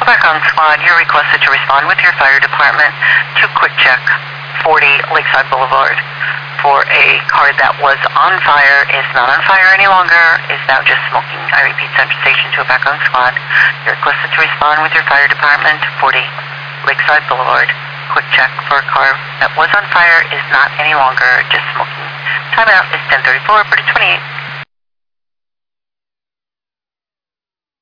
Recon Squad, you're requested to respond with your fire department to Quick Check 40 Lakeside Boulevard for a car that was on fire, is not on fire any longer, is now just smoking. I repeat, Central Station to Recon Squad. You're requested to respond with your fire department to 40 Lakeside Boulevard. Quick check for a car that was on fire, is not any longer, just smoking. Timeout is 10:34, 28.